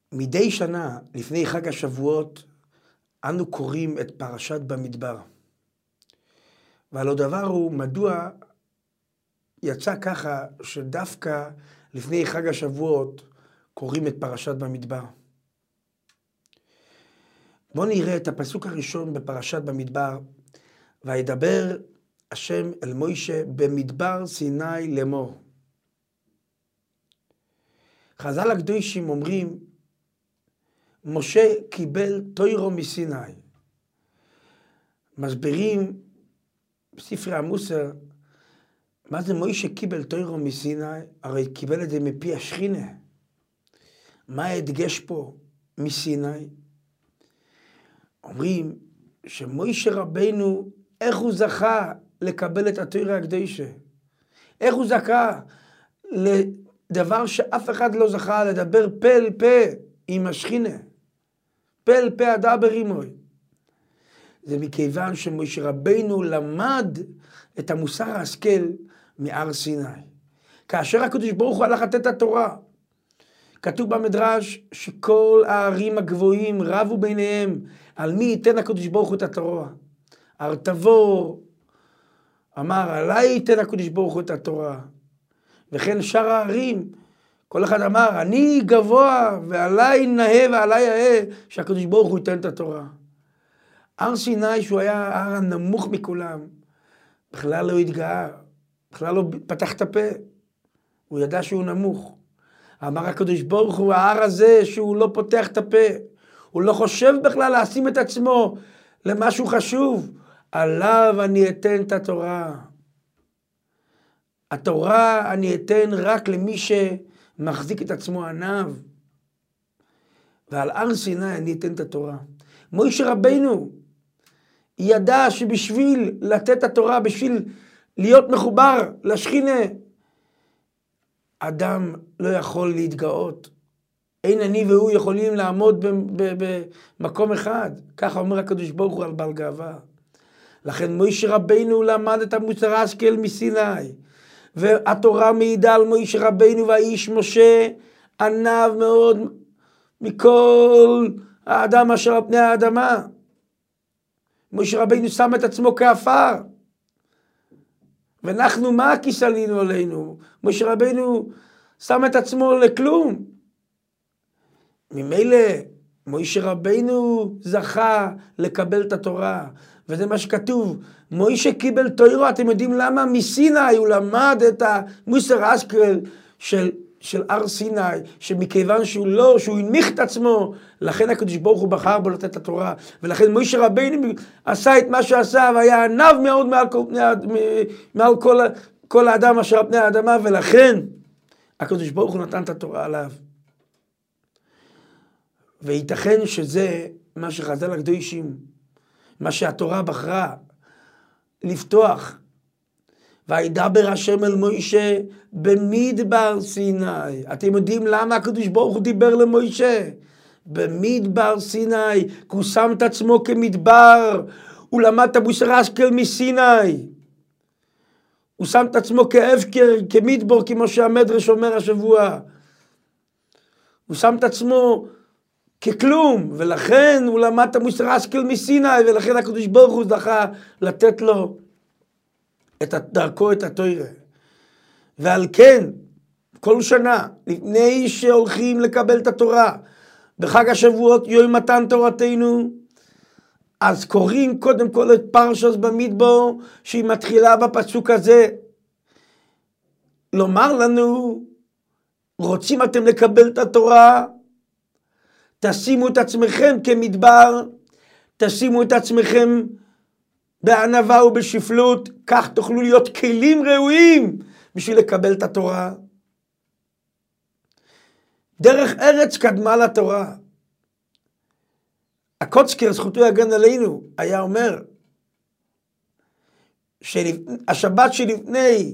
מדי שנה, לפני חג השבועות, אנו קוראים את פרשת במדבר. ועל הדבר הוא, מדוע יצא ככה שדווקא לפני חג השבועות קוראים את פרשת במדבר. בואו נראה את הפסוק הראשון בפרשת במדבר. וידבר השם אל מוישה במדבר סיני לאמור. חז"ל הקדושים אומרים, משה קיבל תוירו מסיני. מסבירים בספרי המוסר, מה זה מוישה קיבל תוירו מסיני? הרי קיבל את זה מפי השכינה. מה ההדגש פה מסיני? אומרים שמוישה רבנו, איך הוא זכה לקבל את התורה הקדושה? איך הוא זכה לדבר שאף אחד לא זכה, לדבר פה אל פה עם השכינה? פה אל פה אדבר עמוי. זה מכיוון שמוישה רבנו למד את המוסר ההשכל מהר סיני. כאשר הקדוש ברוך הוא הלך לתת את התורה, כתוב במדרש שכל הערים הגבוהים רבו ביניהם על מי ייתן הקדוש ברוך הוא את התורה. הר תבור אמר, עליי ייתן הקדוש ברוך הוא את התורה. וכן שאר הערים, כל אחד אמר, אני גבוה ועליי נאה ועליי אהה, שהקדוש ברוך הוא ייתן את התורה. הר סיני, שהוא היה ההר הנמוך מכולם, בכלל לא התגאה, בכלל לא פתח את הפה. הוא ידע שהוא נמוך. אמר הקדוש ברוך הוא, ההר הזה שהוא לא פותח את הפה, הוא לא חושב בכלל לשים את עצמו למשהו חשוב, עליו אני אתן את התורה. התורה אני אתן רק למי שמחזיק את עצמו עניו. ועל הר סיני אני אתן את התורה. מוישה רבנו ידע שבשביל לתת את התורה, בשביל להיות מחובר לשכינה, אדם לא יכול להתגאות. אין אני והוא יכולים לעמוד במקום אחד. ככה אומר הקדוש ברוך הוא על בעל גאווה. לכן מוישה רבנו למד את המוסר ההשכל מסיני. והתורה מעידה על מוישה רבנו, והאיש משה עניו מאוד מכל האדם אשר על פני האדמה. מוישה רבנו שם את עצמו כעפר. ואנחנו, מה כיסלינו עלינו? מוישה רבנו שם את עצמו לכלום. ממילא מוישה רבנו זכה לקבל את התורה. וזה מה שכתוב, מוישה קיבל תורה. אתם יודעים למה? מסיני הוא למד את המוסר ההשכל של הר סיני, שמכיוון שהוא הנמיך את עצמו, לכן הקדוש ברוך הוא בחר בו לתת את התורה. ולכן מוישה רבנו עשה את מה שעשה, והיה עניו מאוד מעל כל האדם אשר על פני האדמה, ולכן הקדוש ברוך הוא נתן את התורה עליו. וייתכן שזה מה שחז"ל הקדושים, מה שהתורה בחרה לפתוח. וידבר השם אל מוישה במדבר סיני. אתם יודעים למה הקדוש ברוך הוא דיבר למוישה? במדבר סיני, כי הוא שם את עצמו כמדבר, הוא למד את המוסר ההשכל מסיני. הוא שם את עצמו כאבקר, כמדבור, כמו שהמדרש אומר השבוע. הוא שם את עצמו ככלום, ולכן הוא למד את המוסר ההשכל מסיני, ולכן הקדוש ברוך הוא זכה לתת לו את דרכו, את התורה. ועל כן, כל שנה, לפני שהולכים לקבל את התורה, בחג השבועות, יום מתן תורתנו, אז קוראים קודם כל את פרשת במדבר, שהיא מתחילה בפסוק הזה. לומר לנו, רוצים אתם לקבל את התורה? תשימו את עצמכם כמדבר, תשימו את עצמכם בענווה ובשפלות, כך תוכלו להיות כלים ראויים בשביל לקבל את התורה. דרך ארץ קדמה לתורה. הקוצקר, זכותו יגן עלינו, היה אומר, השבת שלפני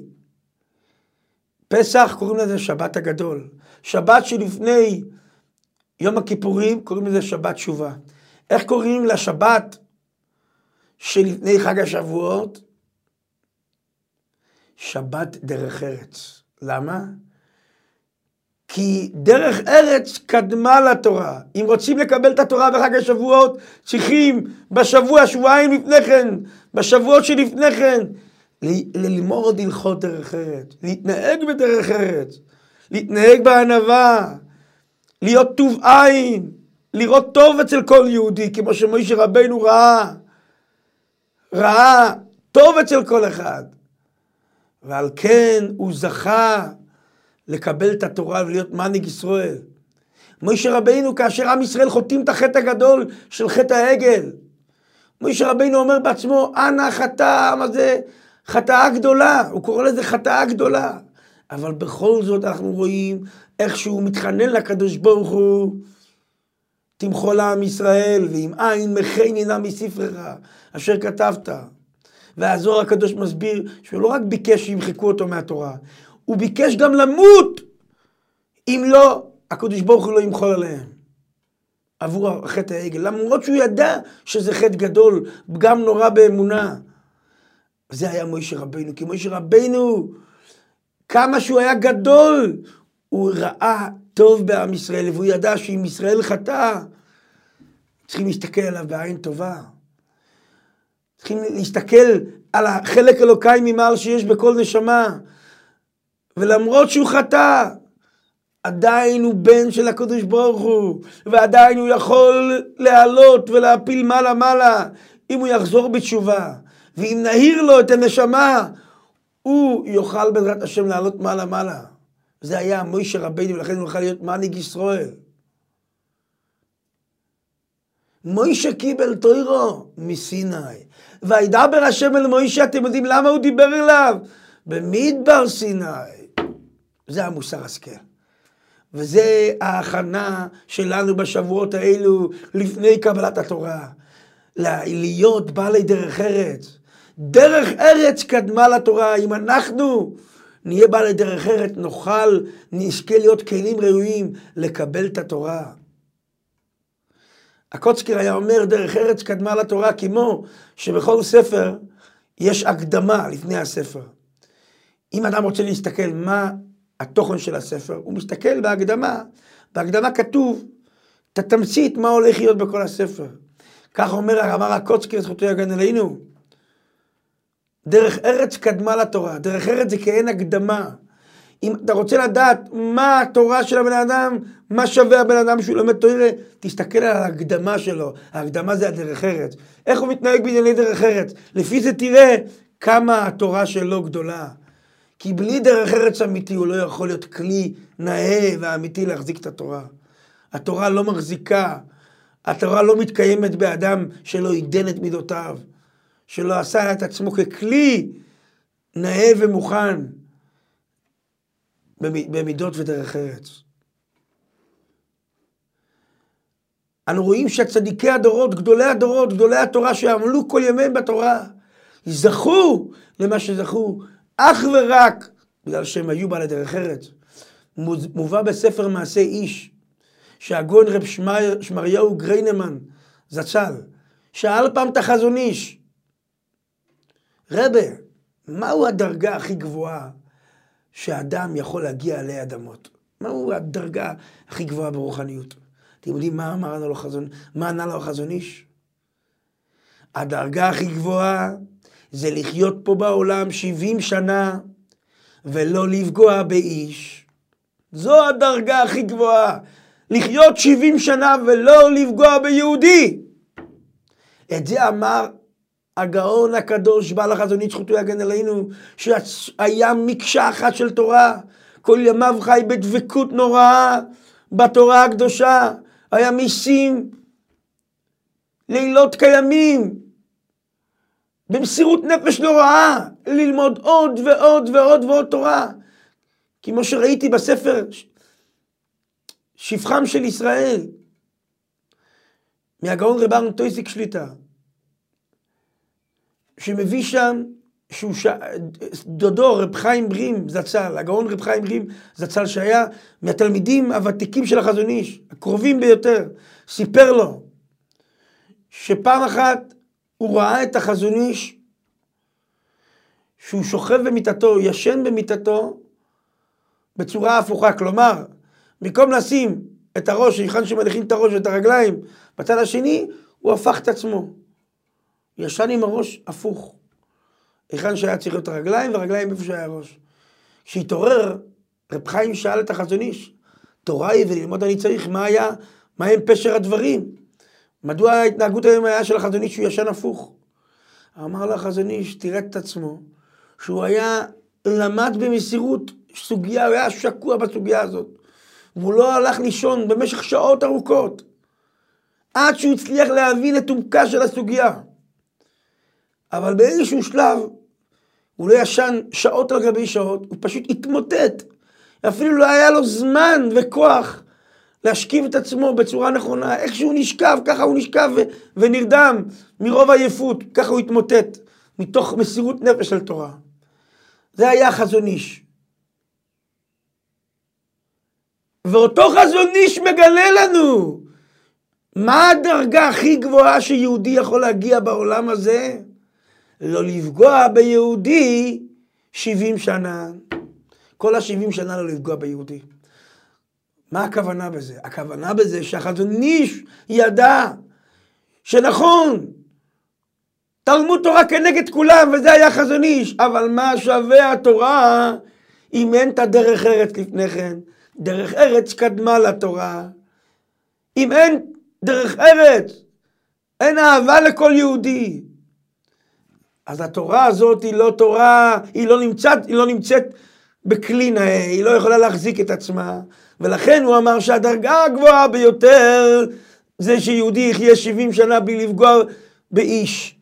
פסח קוראים לזה שבת הגדול. שבת שלפני יום הכיפורים קוראים לזה שבת תשובה. איך קוראים לשבת שלפני חג השבועות? שבת דרך ארץ. למה? כי דרך ארץ קדמה לתורה. אם רוצים לקבל את התורה בחג השבועות, צריכים בשבוע, שבועיים לפני כן, בשבועות שלפני כן, ללמוד הלכות דרך ארץ, להתנהג בדרך ארץ, להתנהג בענווה, להיות טוב עין, לראות טוב אצל כל יהודי, כמו שמשה רבינו ראה טוב אצל כל אחד. ועל כן הוא זכה לקבל את התורה ולהיות מנהיג ישראל. משה רבינו, כאשר עם ישראל חוטאים את החטא הגדול של חטא העגל, משה רבינו אומר בעצמו, אנא חטא, מה זה? חטאה גדולה, הוא קורא לזה חטאה גדולה. אבל בכל זאת אנחנו רואים איך שהוא מתחנן לקדוש ברוך הוא, תמחול לעם ישראל, ואם אין מחני נא מספרך, אשר כתבת. והזוהר הקדוש מסביר שהוא לא רק ביקש שימחקו אותו מהתורה, הוא ביקש גם למות, אם לא, הקדוש ברוך הוא לא ימחול עליהם. עבור חטא העגל, למרות שהוא ידע שזה חטא גדול, פגם נורא באמונה. זה היה משה רבינו, כי משה רבינו, כמה שהוא היה גדול, הוא ראה טוב בעם ישראל, והוא ידע שאם ישראל חטא, צריכים להסתכל עליו בעין טובה. צריכים להסתכל על החלק אלוקאי ממעל שיש בכל נשמה. ולמרות שהוא חטא, עדיין הוא בן של הקדוש ברוך הוא, ועדיין הוא יכול לעלות ולהפיל מעלה, אם הוא יחזור בתשובה. ואם נהיר לו את הנשמה, הוא יוכל בעזרת השם לעלות מעלה. זה היה משה רבינו, ולכן הוא יוכל להיות מנהיג ישראל. משה קיבל תוירו מסיני. וידבר השם אל משה, אתם יודעים למה הוא דיבר אליו? במדבר סיני. זה המוסר השכל. וזה ההכנה שלנו בשבועות האלו, לפני קבלת התורה. להיות בעלי דרך ארץ. דרך ארץ קדמה לתורה. אם אנחנו נהיה בעלי דרך ארץ, נזכה להיות כלים ראויים לקבל את התורה. הקוצקר היה אומר, דרך ארץ קדמה לתורה, כמו שבכל ספר יש הקדמה לפני הספר. אם אדם רוצה להסתכל מה התוכן של הספר, הוא מסתכל בהקדמה. בהקדמה כתוב את התמצית מה הולך להיות בכל הספר. כך אומר הקוצקר, זכותו יגן עלינו. דרך ארץ קדמה לתורה. דרך ארץ זה כאין הקדמה. אם אתה רוצה לדעת מה התורה של הבן אדם, מה שווה הבן אדם שהוא לומד תורה, תסתכל על ההקדמה שלו. ההקדמה זה הדרך ארץ. איך הוא מתנהג בענייני דרך ארץ? לפי זה תראה כמה התורה שלו גדולה. כי בלי דרך ארץ אמיתי הוא לא יכול להיות כלי נאה ואמיתי להחזיק את התורה. התורה לא מחזיקה. התורה לא מתקיימת באדם שלא עידן את מידותיו. שלא עשה את עצמו ככלי נאה ומוכן במידות ודרך ארץ. אנו רואים שהצדיקי הדורות, גדולי הדורות, גדולי התורה שעמלו כל ימיהם בתורה, זכו למה שזכו אך ורק בגלל שהם היו בעלי דרך ארץ. מובא בספר מעשה איש, שהגאון רב שמריהו גריינמן זצ"ל, שאל פעם את החזון איש, רבי, מהו הדרגה הכי גבוהה שאדם יכול להגיע עלי אדמות? מהו הדרגה הכי גבוהה ברוחניות? אתם יודעים מה ענה לו החזון איש? הדרגה הכי גבוהה זה לחיות פה בעולם 70 שנה ולא לפגוע באיש. זו הדרגה הכי גבוהה. לחיות 70 שנה ולא לפגוע ביהודי. את זה אמר הגאון הקדוש בעל החזון איש, זכותו יגן עלינו, שהיה מקשה אחת של תורה. כל ימיו חי בדבקות נוראה בתורה הקדושה. היה מיסים לילות קיימים במסירות נפש נוראה ללמוד עוד ועוד ועוד ועוד תורה. כמו שראיתי בספר שפחם של ישראל מהגאון רב אהרן טויסיק שליטה, שמביא שם דודו רב חיים ברים זצ"ל, הגאון רב חיים ברים זצ"ל, שהיה מהתלמידים הוותיקים של החזון איש, הקרובים ביותר, סיפר לו שפעם אחת הוא ראה את החזון איש שהוא שוכב במיטתו, ישן במיטתו בצורה הפוכה. כלומר, במקום לשים את הראש, היכן שמניחים את הראש ואת הרגליים, בצד השני, הוא הפך את עצמו. ישן עם הראש הפוך. היכן שהיה צריך להיות הרגליים, והרגליים איפה שהיה הראש. כשהתעורר, רב חיים שאל את החזון איש, תורה היא וללמוד אני צריך, מה הם פשר הדברים? מדוע ההתנהגות היום היה של החזון איש שהוא ישן הפוך? אמר לו החזון איש, תראה את עצמו, שהוא היה למד במסירות סוגיה, הוא היה שקוע בסוגיה הזאת. והוא לא הלך לישון במשך שעות ארוכות, עד שהוא הצליח להבין את עומקה של הסוגיה. אבל באיזשהו שלב, הוא לא ישן שעות על גבי שעות, הוא פשוט התמוטט. אפילו לא היה לו זמן וכוח להשכיב את עצמו בצורה נכונה. איך שהוא נשכב, ככה הוא נשכב ונרדם מרוב עייפות, ככה הוא התמוטט, מתוך מסירות נפש של תורה. זה היה חזון איש. ואותו חזון איש מגלה לנו מה הדרגה הכי גבוהה שיהודי יכול להגיע בעולם הזה? לא לפגוע ביהודי 70 שנה. כל ה-70 שנה לא לפגוע ביהודי. מה הכוונה בזה? הכוונה בזה שהחזון איש ידע שנכון, תלמוד תורה כנגד כולם, וזה היה חזון איש, אבל מה שווה התורה אם אין את הדרך ארץ לפני כן? דרך ארץ קדמה לתורה. אם אין דרך ארץ, אין אהבה לכל יהודי. אז התורה הזאת היא לא תורה, היא לא נמצאת בכלי נאה, היא לא יכולה להחזיק את עצמה. ולכן הוא אמר שהדרגה הגבוהה ביותר זה שיהודי יחיה 70 שנה בלי לפגוע באיש.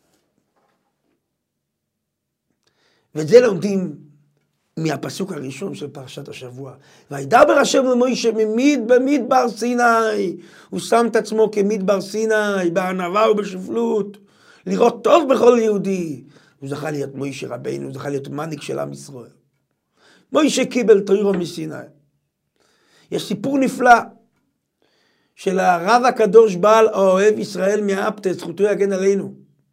ואת זה לומדים מהפסוק הראשון של פרשת השבוע. וידבר השם למוישה במדבר סיני. הוא שם את עצמו כמדבר סיני, בענווה ובשפלות, לראות טוב בכל יהודי. הוא זכה להיות מוישה רבינו, הוא זכה להיות מנהיג של עם ישראל. מוישה קיבל תורה מסיני. יש סיפור נפלא של הרב הקדוש בעל האוהב ישראל מהאפטה, זכותו יגן עלינו.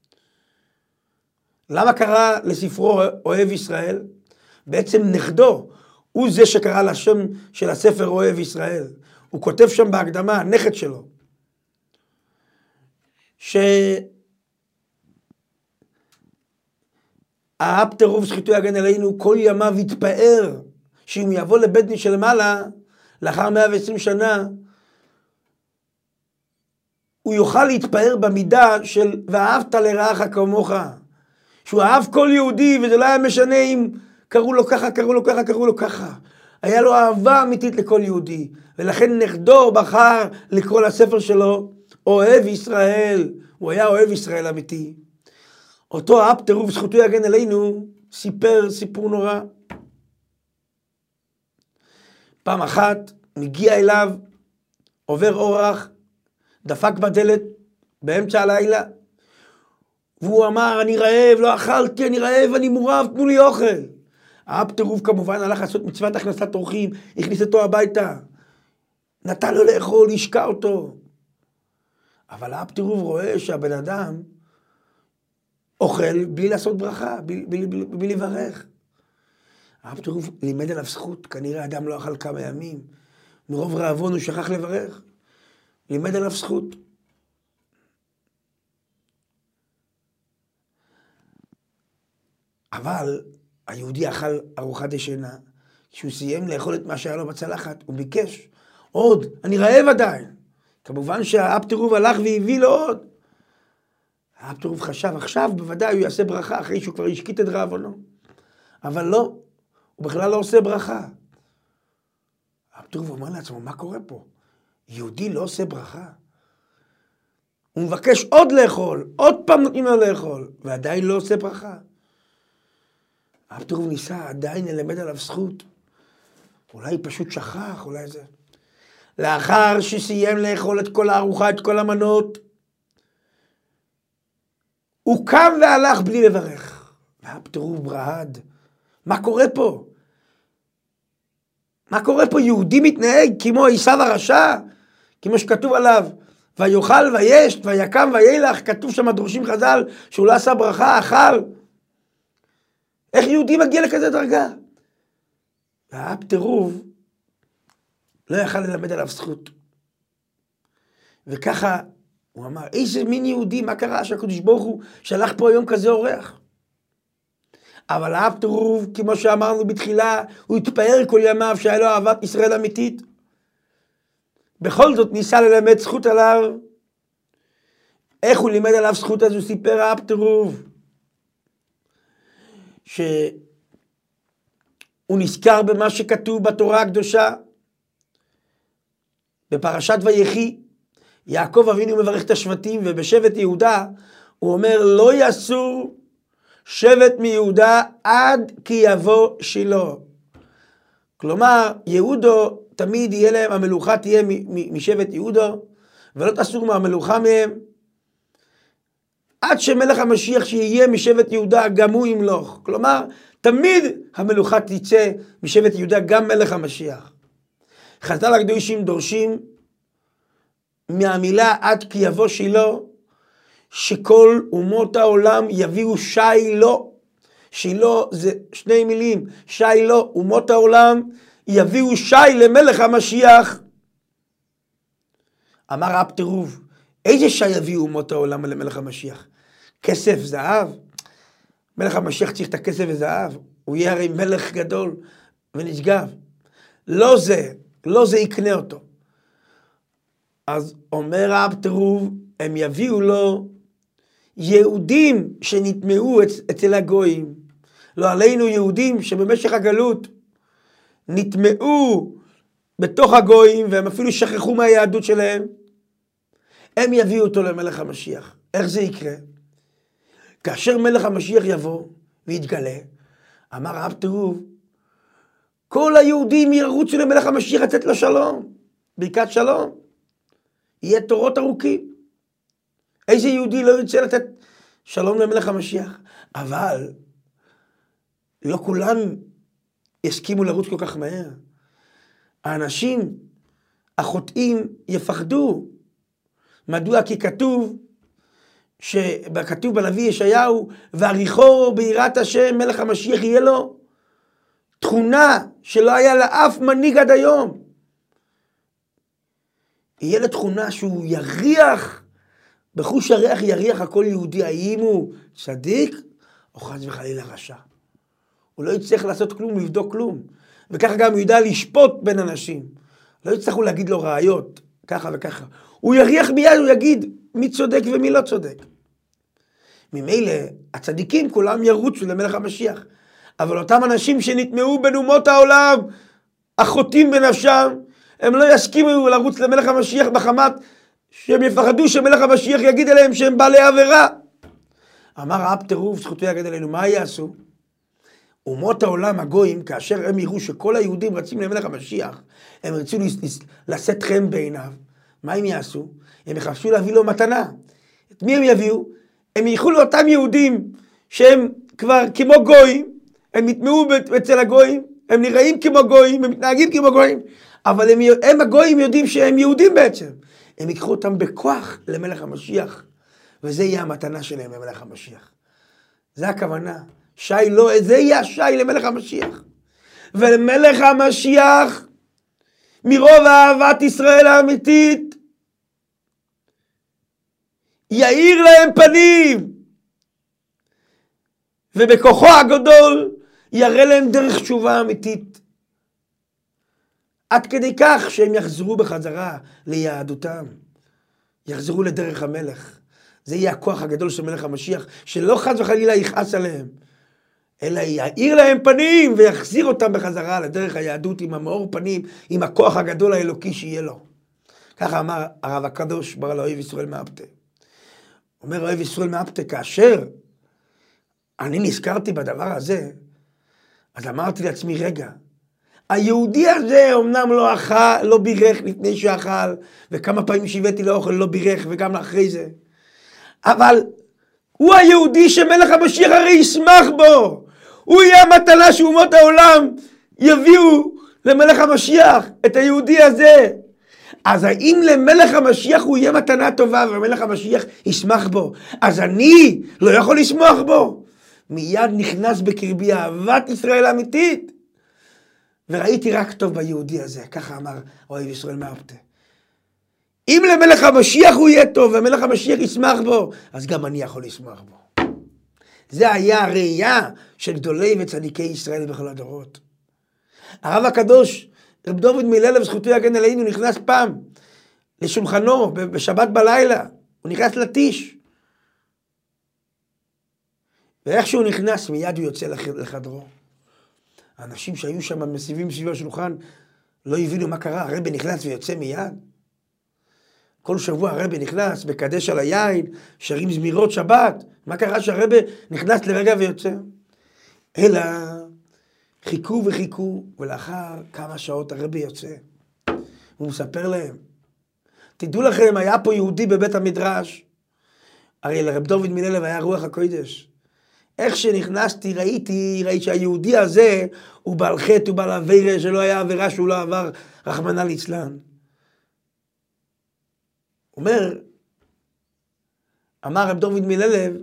למה קרא לספרו אוהב ישראל? בעצם נכדו הוא זה שקרא לשם של הספר אוהב ישראל. הוא כותב שם בהקדמה, הנכד שלו, האפטה רוב זכותו יגן עלינו כל ימיו יתפאר שאם יבוא לבית דין של מעלה לאחר 120 שנה, הוא יוכל להתפאר במידה של ואהבת לרעך כמוך, שהוא אהב כל יהודי, וזה לא היה משנה אם קראו לו ככה, קראו לו ככה, קראו לו ככה. היה לו אהבה אמיתית לכל יהודי, ולכן נכדו בחר לקרוא לספר שלו אוהב ישראל. הוא היה אוהב ישראל אמיתי. אותו האפטה רוב זכותו יגן עלינו סיפר סיפור נורא. פעם אחת מגיע אליו עובר אורח, דפק בדלת באמצע הלילה, והוא אמר, אני רעב, לא אכלתי, אני רעב, אני מורב, תנו לי אוכל. האפטה רוב כמובן הלך לעשות מצוות הכנסת אורחים, הכניס אותו הביתה, נתן לו לאכול, השקע אותו. אבל האפטה רוב רואה שהבן אדם אוכל בלי לעשות ברכה, בלי לברך. האפטה רוב לימד עליו זכות, כנראה אדם לא אכל כמה ימים, מרוב רעבון הוא שכח לברך, לימד עליו זכות. אבל היהודי אכל ארוחת דשנה, כשהוא סיים לאכול את מה שהיה לו בצלחת, הוא ביקש עוד, אני רעב עדיין. כמובן שהאפטה רוב הלך והביא לו עוד. האפטה רוב חשב, עכשיו בוודאי הוא יעשה ברכה אחרי שהוא כבר השקיט את רעבונו. אבל לא, הוא בכלל לא עושה ברכה. האפטה רוב אומר לעצמו, מה קורה פה? יהודי לא עושה ברכה. הוא מבקש עוד לאכול, עוד פעם נותנים לו לאכול, ועדיין לא עושה ברכה. האפטה רוב ניסה עדיין ללמד עליו זכות. אולי פשוט שכח, אולי זה. לאחר שסיים לאכול את כל הארוחה, את כל המנות, הוא קם והלך בלי לברך. והאפטה רוב רעד. מה קורה פה? מה קורה פה? יהודי מתנהג כמו עשיו הרשע, כמו שכתוב עליו, ויאכל וישת ויקם וילך, כתוב שם דורשים חז"ל שהוא לא עשה ברכה, אכל. איך יהודי מגיע לכזה דרגה? והאפטה רוב לא יכל ללמד עליו זכות. וככה הוא אמר, איזה מין יהודי, מה קרה שהקדוש ברוך הוא שלח פה היום כזה אורח? אבל האב טרוב, כמו שאמרנו בתחילה, הוא התפאר כל ימיו שהיה לו אהבת ישראל אמיתית. בכל זאת ניסה ללמד זכות עליו. איך הוא לימד עליו זכות? אז הוא סיפר האב טרוב, שהוא נזכר במה שכתוב בתורה הקדושה, בפרשת ויחי, יעקב אבינו מברך את השבטים, ובשבט יהודה הוא אומר, לא יסור שבט מיהודה עד כי יבוא שילה. כלומר, יהודו תמיד יהיה להם, המלוכה תהיה משבט יהודו, ולא תסור מהמלוכה מהם, עד שמלך המשיח שיהיה משבט יהודה גם הוא ימלוך. כלומר, תמיד המלוכה תצא משבט יהודה, גם מלך המשיח. חז"ל הקדושים דורשים מהמילה עד כי יבוא שילה, שכל אומות העולם יביאו שילה. שילה זה שני מילים, שילה, אומות העולם יביאו שי למלך המשיח. אמר האב טרוב, איזה שי יביאו אומות העולם למלך המשיח? כסף, זהב? מלך המשיח צריך את הכסף וזהב, הוא יהיה הרי מלך גדול ונשגב. לא זה, לא זה יקנה אותו. אז אומר האב טרוב, הם יביאו לו יהודים שנטמעו אצל הגויים. לא עלינו יהודים שבמשך הגלות נטמעו בתוך הגויים, והם אפילו שכחו מהיהדות שלהם. הם יביאו אותו למלך המשיח. איך זה יקרה? כאשר מלך המשיח יבוא ויתגלה, אמר האב טרוב, כל היהודים ירוצו למלך המשיח לתת לו שלום, ברכת שלום. יהיה תורות ארוכים. איזה יהודי לא ירצה לתת שלום למלך המשיח? אבל לא כולם יסכימו לרוץ כל כך מהר. האנשים החוטאים יפחדו. מדוע? כי כתוב בנביא ישעיהו, ועריכו ביראת השם מלך המשיח יהיה לו תכונה שלא היה לאף מנהיג עד היום. יהיה לו תכונה שהוא יריח, בחוש הריח יריח הכל יהודי, האם הוא צדיק או חס וחלילה רשע. הוא לא יצטרך לעשות כלום, לבדוק כלום. וככה גם הוא ידע לשפוט בין אנשים. לא יצטרכו להגיד לו ראיות, ככה וככה. הוא יריח מיד, הוא יגיד מי צודק ומי לא צודק. ממילא הצדיקים כולם ירוצו למלך המשיח. אבל אותם אנשים שנטמעו בין אומות העולם, החוטאים בנפשם, הם לא יסכימו לרוץ למלך המשיח בחמת, שהם יפחדו שמלך המשיח יגיד אליהם שהם בעלי עבירה. אמר האב טרוב, זכותו יגיד אלינו, מה יעשו? אומות העולם הגויים, כאשר הם יראו שכל היהודים רצים למלך המשיח, הם ירצו לשאת חן בעיניו. מה הם יעשו? הם יחפשו להביא לו מתנה. את מי הם יביאו? הם ילכו לאותם יהודים שהם כבר כמו גויים, הם יטמעו אצל הגויים, הם נראים כמו גויים, הם מתנהגים כמו גויים, אבל הם הגויים יודעים שהם יהודים בעצם. הם ייקחו אותם בכוח למלך המשיח, וזה יהיה המתנה שלהם למלך המשיח. זה הכוונה. שי לא, זה יהיה השי למלך המשיח. ולמלך המשיח, מרוב אהבת ישראל האמיתית, יאיר להם פנים, ובכוחו הגדול יראה להם דרך תשובה אמיתית. עד כדי כך שהם יחזרו בחזרה ליהדותם, יחזרו לדרך המלך. זה יהיה הכוח הגדול של מלך המשיח, שלא חס וחלילה יכעס עליהם, אלא יאיר להם פנים ויחזיר אותם בחזרה לדרך היהדות עם המאור פנים, עם הכוח הגדול האלוקי שיהיה לו. ככה אמר הרב הקדוש בר לאוהב ישראל מאפתה. אומר אוהב ישראל מאפתה, כאשר אני נזכרתי בדבר הזה, אז אמרתי לעצמי, רגע, היהודי הזה אמנם לא אכל, לא בירך לפני שאכל, וכמה פעמים שהבאתי לאוכל לא בירך, וגם לאחרי זה. אבל הוא היהודי שמלך המשיח הרי ישמח בו. הוא יהיה המתנה שאומות העולם יביאו למלך המשיח, את היהודי הזה. אז האם למלך המשיח הוא יהיה מתנה טובה, ומלך המשיח ישמח בו? אז אני לא יכול לשמוח בו. מיד נכנס בקרבי אהבת ישראל האמיתית. וראיתי רק טוב ביהודי הזה, ככה אמר אוהב ישראל מרפטה. אם למלך המשיח הוא יהיה טוב, ומלך המשיח ישמח בו, אז גם אני יכול לשמח בו. זה היה הראייה של גדולי וצדיקי ישראל בכל הדורות. הרב הקדוש, רב דוד מלילב, זכותו יגן עלינו, נכנס פעם לשולחנו בשבת בלילה, הוא נכנס לטיש. ואיך שהוא נכנס, מיד הוא יוצא לחדרו. האנשים שהיו שם מסיבים סביב השולחן, לא הבינו מה קרה, הרבי נכנס ויוצא מיד. כל שבוע הרבי נכנס, מקדש על היין, שרים זמירות שבת. מה קרה שהרבי נכנס לרגע ויוצא? אלא חיכו וחיכו, ולאחר כמה שעות הרבי יוצא. הוא מספר להם, תדעו לכם, היה פה יהודי בבית המדרש, הרי לרב דוד מלילב היה רוח הקודש. איך שנכנסתי, ראיתי שהיהודי הזה הוא בעל חטא, הוא בעל עבירה, שלא היה עבירה שהוא לא עבר, רחמנא ליצלן. אמר רב דוד מלילב,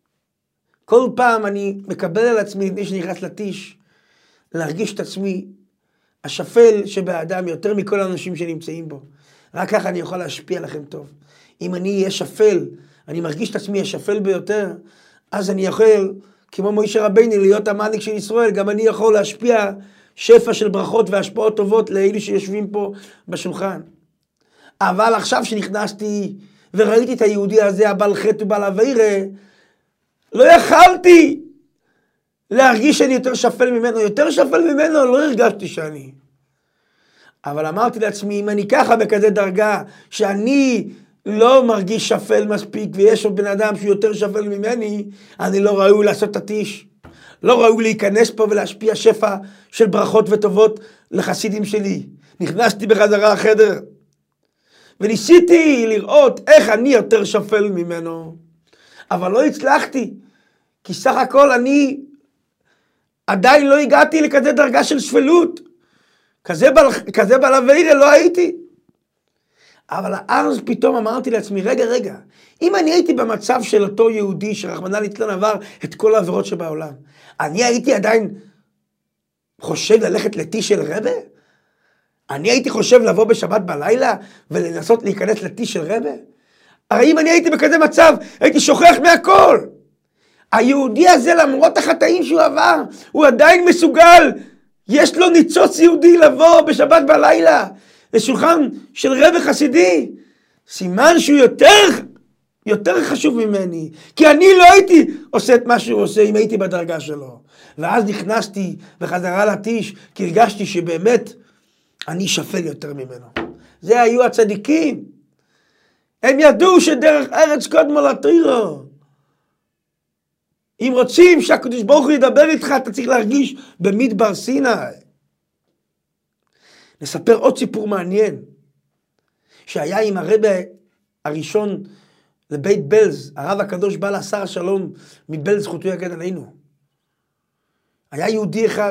כל פעם אני מקבל על עצמי, לפני שנכנס לטיש, להרגיש את עצמי השפל שבאדם יותר מכל האנשים שנמצאים בו. רק ככה אני יכול להשפיע לכם טוב. אם אני אהיה שפל, אני מרגיש את עצמי השפל ביותר, אז אני יכול, כמו מוישה רבנו, להיות המנהיג של ישראל, גם אני יכול להשפיע שפע של ברכות והשפעות טובות לאלו שיושבים פה בשולחן. אבל עכשיו שנכנסתי וראיתי את היהודי הזה, הבעל חטא ובעל עבירה, לא יכלתי להרגיש שאני יותר שפל ממנו. יותר שפל ממנו לא הרגשתי שאני. אבל אמרתי לעצמי, אם אני ככה בכזה דרגה, שאני לא מרגיש שפל מספיק, ויש עוד בן אדם שהוא יותר שפל ממני, אני לא ראוי לעשות את הטיש. לא ראוי להיכנס פה ולהשפיע שפע של ברכות וטובות לחסידים שלי. נכנסתי בחזרה החדר, וניסיתי לראות איך אני יותר שפל ממנו. אבל לא הצלחתי, כי סך הכל אני עדיין לא הגעתי לכזה דרגה של שפלות. כזה בעל עבירה לא הייתי. אבל אז פתאום אמרתי לעצמי, רגע, אם אני הייתי במצב של אותו יהודי שרחמנא ליצלן עבר את כל העבירות שבעולם, אני הייתי עדיין חושב ללכת לטיש של רבה? אני הייתי חושב לבוא בשבת בלילה ולנסות להיכנס לטיש של רבה? הרי אם אני הייתי בכזה מצב, הייתי שוכח מהכל. היהודי הזה, למרות החטאים שהוא עבר, הוא עדיין מסוגל, יש לו ניצוץ יהודי לבוא בשבת בלילה לשולחן של רבי חסידי. סימן שהוא יותר חשוב ממני, כי אני לא הייתי עושה את מה שהוא עושה אם הייתי בדרגה שלו. ואז נכנסתי בחזרה לטיש, כי הרגשתי שבאמת אני שפל יותר ממנו. זה היו הצדיקים. הם ידעו שדרך ארץ קודמו לתורה. אם רוצים שהקדוש ברוך הוא ידבר איתך, אתה צריך להרגיש במדבר סיני. נספר עוד סיפור מעניין, שהיה עם הרבי הראשון לבית בלז, הרב הקדוש בעל השר השלום מבלז, זכותו יגן עלינו. היה יהודי אחד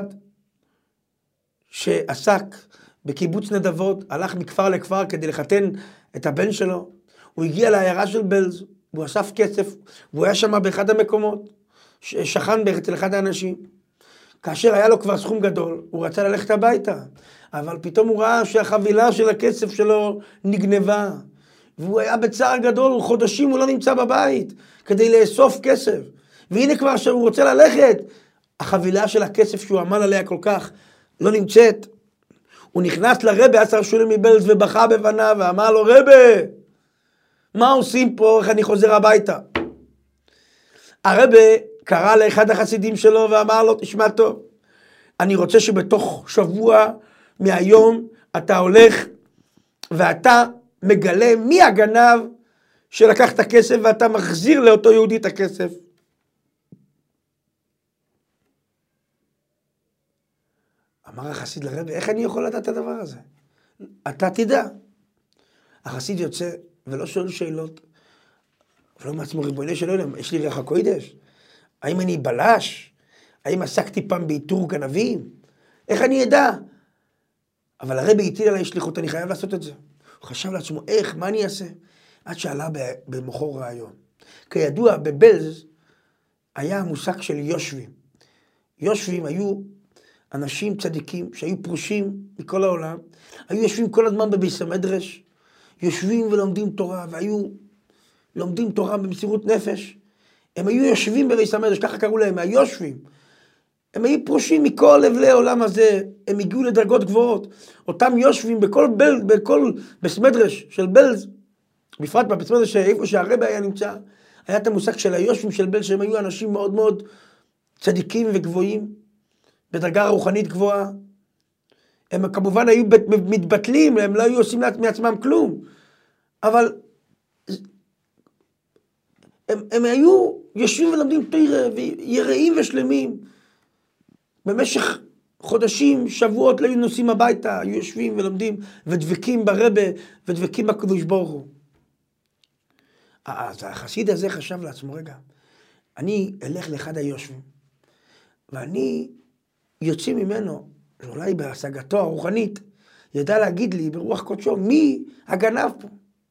שעסק בקיבוץ נדבות, הלך מכפר לכפר כדי לחתן את הבן שלו. הוא הגיע לעיירה של בלז, והוא אסף כסף, והוא היה שם באחד המקומות, שכן אצל אחד האנשים. כאשר היה לו כבר סכום גדול, הוא רצה ללכת הביתה, אבל פתאום הוא ראה שהחבילה של הכסף שלו נגנבה, והוא היה בצער גדול, חודשים הוא לא נמצא בבית, כדי לאסוף כסף. והנה כבר שהוא רוצה ללכת, החבילה של הכסף שהוא עמל עליה כל כך, לא נמצאת. הוא נכנס לרבי השר שולם מבלז ובכה בבניו, ואמר לו, רבי, מה עושים פה, איך אני חוזר הביתה? הרבי קרא לאחד החסידים שלו ואמר לו, תשמע טוב, אני רוצה שבתוך שבוע מהיום אתה הולך ואתה מגלה מי הגנב שלקח את הכסף, ואתה מחזיר לאותו יהודי את הכסף. אמר החסיד לרבי, איך אני יכול לדעת את הדבר הזה? אתה תדע. החסיד יוצא ולא שואל שאלות, ולא מעצמו, ריבונו של עולם, יש לי רוח הקודש? האם אני בלש? האם עסקתי פעם באיתור גנבים? איך אני אדע? אבל הרבי הטיל עליי שליחות, אני חייב לעשות את זה. הוא חשב לעצמו, איך, מה אני אעשה? עד שעלה במוחו רעיון. כידוע, בבלז היה מושג של יושבים. יושבים היו אנשים צדיקים שהיו פרושים מכל העולם, היו יושבים כל הזמן בביס המדרש, יושבים ולומדים תורה, והיו לומדים תורה במסירות נפש. הם היו יושבים בביס המדרש, ככה קראו להם, היושבים. הם היו פרושים מכל לבלי העולם הזה, הם הגיעו לדרגות גבוהות. אותם יושבים בכל ביס מדרש של בלז, בפרט בביס מדרש איפה שהרבי היה נמצא, היה את המושג של היושבים של בלז, שהם היו אנשים מאוד מאוד צדיקים וגבוהים, בדרגה רוחנית גבוהה. הם כמובן היו מתבטלים, הם לא היו עושים מעצמם כלום. אבל הם היו יושבים ולומדים תורה, ויראים ושלמים. במשך חודשים, שבועות, לא היו נוסעים הביתה, היו יושבים ולומדים, ודבקים ברבה, ודבקים בקדוש ברוך הוא. אז החסיד הזה חשב לעצמו, רגע, אני אלך לאחד היושבים, ואני יוצא ממנו, אולי בהשגתו הרוחנית, ידע להגיד לי ברוח קודשו, מי הגנב פה?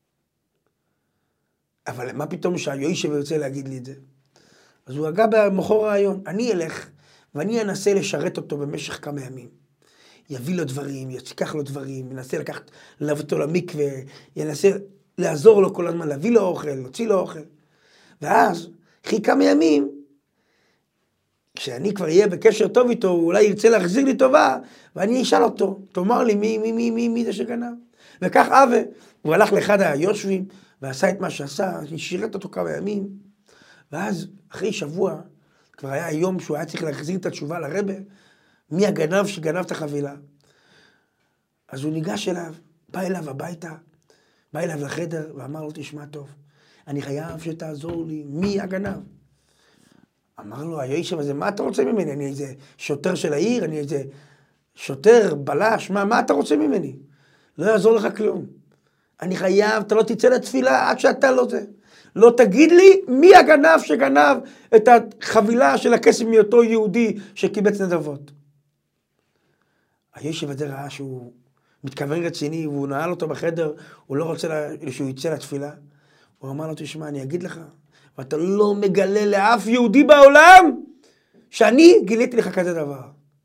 אבל מה פתאום שהיושב יוצא להגיד לי את זה? אז הוא הגע במוחו רעיון, אני אלך, ואני אנסה לשרת אותו במשך כמה ימים. יביא לו דברים, ייקח לו דברים, ינסה להביא אותו למקווה, ינסה לעזור לו כל הזמן, להביא לו אוכל, להוציא לו אוכל. ואז, אחרי כמה ימים, כשאני כבר אהיה בקשר טוב איתו, הוא אולי ירצה להחזיר לי טובה, ואני אשאל אותו, תאמר לי מי זה שגנב. וכך אבא, הוא הלך לאחד היושבים, ועשה את מה שעשה, שירת אותו כמה ימים, ואז אחרי שבוע, כבר היה היום שהוא היה צריך להחזיר את התשובה לרבה, מי הגנב שגנב את החבילה. אז הוא ניגש אליו, בא אליו הביתה, בא אליו לחדר, ואמר לו, תשמע טוב, אני חייב שתעזור לי, מי הגנב? אמר לו, היושב הזה, מה אתה רוצה ממני? אני איזה שוטר של העיר, אני איזה שוטר, בלש, מה אתה רוצה ממני? לא יעזור לך כלום. אני חייב, אתה לא תצא לתפילה עד שאתה לא זה. לא תגיד לי מי הגנב שגנב את החבילה של הכסף מאותו יהודי שקיבץ נדבות. היושב הזה ראה שהוא מתכוון רציני, והוא נעל אותו בחדר, הוא לא רוצה שהוא יצא לתפילה. הוא אמר לו, תשמע, אני אגיד לך, ואתה לא מגלה לאף יהודי בעולם שאני גיליתי לך כזה דבר.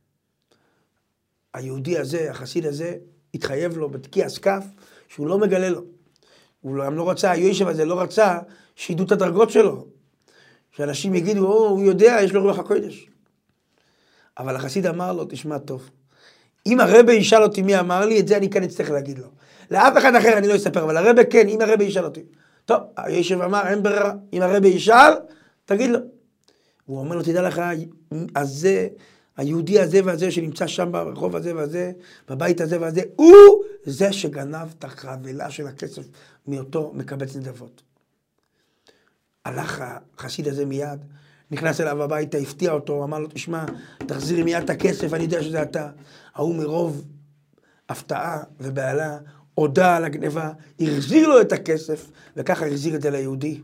היהודי הזה, החסיד הזה, התחייב לו בתקיע סקף, שהוא לא מגלה לו. הוא גם לא רצה, היושב הזה לא רצה שידעו את הדרגות שלו. שאנשים יגידו, הוא יודע, יש לו רוח הקודש. אבל החסיד אמר לו, תשמע טוב, אם הרבי ישאל אותי מי אמר לי, את זה אני כאן אצטרך להגיד לו. לאף אחד אחר אני לא אספר, אבל הרבי כן, אם הרבי ישאל אותי. טוב, היושב אמר, אין ברירה, אם הרבי ישאל, תגיד לו. הוא אומר לו, תדע לך, הזה, היהודי הזה והזה שנמצא שם ברחוב הזה והזה, בבית הזה והזה, הוא זה שגנב את החבילה של הכסף מאותו מקבץ נדבות. הלך החסיד הזה מיד, נכנס אליו הביתה, הפתיע אותו, אמר לו, תשמע, תחזיר מיד את הכסף, אני יודע שזה אתה. ההוא מרוב הפתעה ובעלה, הודע על הגניבה, החזיר לו את הכסף, וככה החזיר את זה ליהודי.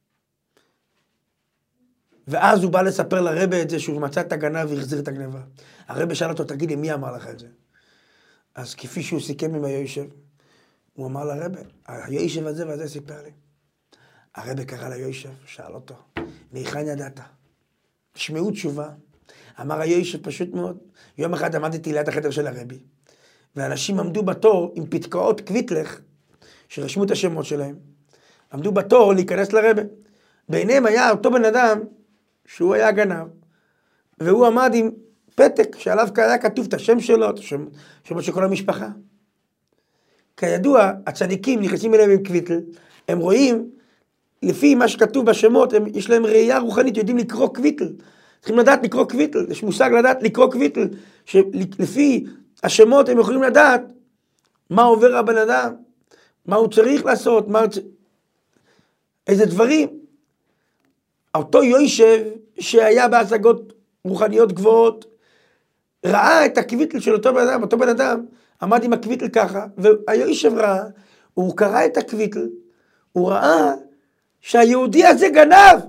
ואז הוא בא לספר לרבי את זה, שהוא מצא את הגנב והחזיר את הגניבה. הרבי שאל אותו, תגיד לי, מי אמר לך את זה? אז כפי שהוא סיכם עם היושב, הוא אמר לרבי, היושב הזה והזה סיפר לי. הרבי קרא ליושב, שאל אותו, מהיכן ידעת? תשמעו תשובה. אמר היושב פשוט מאוד, יום אחד עמדתי ליד החדר של הרבי, ואנשים עמדו בתור עם פתקאות קוויטלך, שרשמו את השמות שלהם, עמדו בתור להיכנס לרבי. ביניהם היה אותו בן אדם, שהוא היה גנב, והוא עמד עם פתק שעליו היה כתוב את השם שלו, את השמות של כל המשפחה. כידוע, הצדיקים נכנסים אליהם עם קוויטל, הם רואים, לפי מה שכתוב בשמות, יש להם ראייה רוחנית, יודעים לקרוא קוויטל. צריכים לדעת לקרוא קוויטל, יש מושג לדעת לקרוא קוויטל, שלפי השמות הם יכולים לדעת מה עובר הבן אדם, מה הוא צריך לעשות, איזה דברים. אותו יושב שהיה בהשגות רוחניות גבוהות, ראה את הקוויטל של אותו בן אדם, אותו בן אדם עמד עם הקוויטל ככה, והיושב ראה, הוא קרא את הקוויטל, הוא ראה שהיהודי הזה גנב.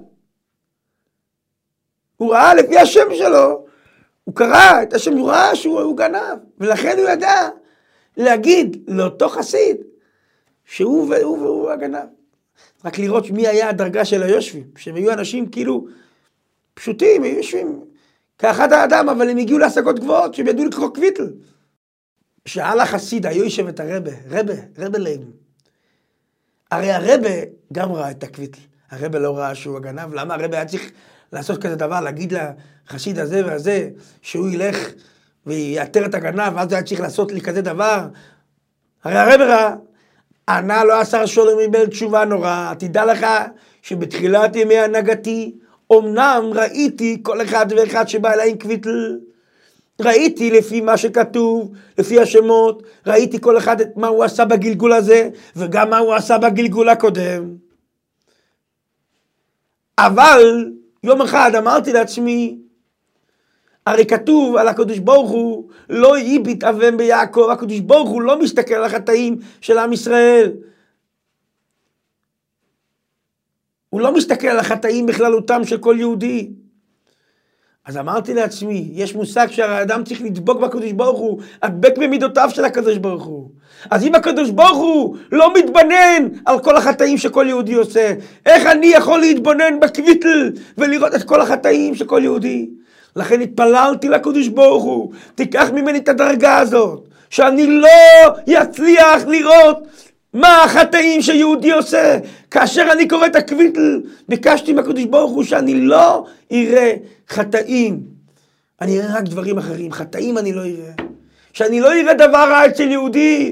הוא ראה לפי השם שלו, הוא קרא את השם, הוא ראה שהוא גנב, ולכן הוא ידע להגיד לאותו חסיד, שהוא והוא הגנב. רק לראות מי היה הדרגה של היושבים, שהם היו אנשים כאילו פשוטים, היו יושבים כאחד האדם, אבל הם הגיעו להשגות גבוהות, שהם ידעו לקרוא קוויטל. שאל החסיד, היושב את רבה לב. הרי הרבה גם ראה את הקוויטל. הרבה לא ראה שהוא הגנב. למה הרבה היה צריך לעשות כזה דבר, להגיד לחסיד הזה והזה, שהוא ילך ויאתר את הגנב, ואז היה צריך לעשות לי כזה דבר. הרי הרבה ראה. ענה לו השר שולם ריבל תשובה נורא. תדע לך שבתחילת ימי הנהגתי, אמנם ראיתי כל אחד ואחד שבא אליי עם קוויטל, ראיתי לפי מה שכתוב, לפי השמות, ראיתי כל אחד את מה הוא עשה בגלגול הזה, וגם מה הוא עשה בגלגול הקודם. אבל יום אחד אמרתי לעצמי, הרי כתוב על הקדוש ברוך הוא, לא יביט אבם ביעקב, הקדוש ברוך הוא לא מסתכל על החטאים של עם ישראל. הוא לא מסתכל על החטאים בכללותם של כל יהודי. אז אמרתי לעצמי, יש מושג שהאדם צריך לדבוק בקדוש ברוך הוא, הדבק במידותיו של הקדוש ברוך הוא. אז אם הקדוש ברוך הוא לא מתבונן על כל החטאים שכל יהודי עושה, איך אני יכול להתבונן בקוויטל ולראות את כל החטאים של כל יהודי? לכן התפללתי לקדוש ברוך הוא, תיקח ממני את הדרגה הזאת, שאני לא יצליח לראות מה החטאים שיהודי עושה. כאשר אני קורא את הקוויטל, ביקשתי מהקדוש ברוך הוא שאני לא אראה חטאים, אני אראה רק דברים אחרים. חטאים אני לא אראה, שאני לא אראה דבר רע אצל יהודי.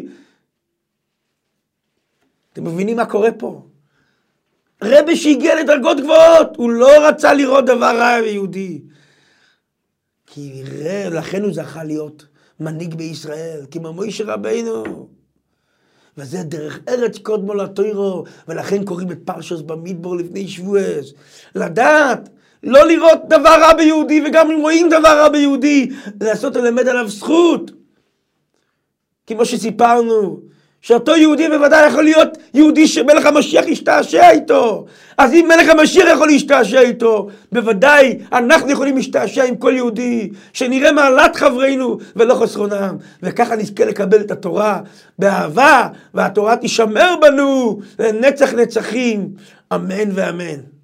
אתם מבינים מה קורה פה? רבי שהגיע לדרגות גבוהות, הוא לא רצה לראות דבר רע ביהודי, כי לכן הוא זכה להיות מנהיג בישראל, כמו מוישה רבינו. וזה דרך ארץ קודמו לתוירו, ולכן קוראים את פרשת במדבר לפני שבועס. לדעת, לא לראות דבר רע ביהודי, וגם אם רואים דבר רע ביהודי, לעשות ללמד עליו זכות. כמו שסיפרנו, שאותו יהודי בוודאי יכול להיות יהודי שמלך המשיח ישתעשע איתו. אז אם מלך המשיח יכול להשתעשע איתו, בוודאי אנחנו יכולים להשתעשע עם כל יהודי, שנראה מעלת חברינו ולא חסרונם. וככה נזכה לקבל את התורה באהבה, והתורה תשמר בנו לנצח נצחים. אמן ואמן.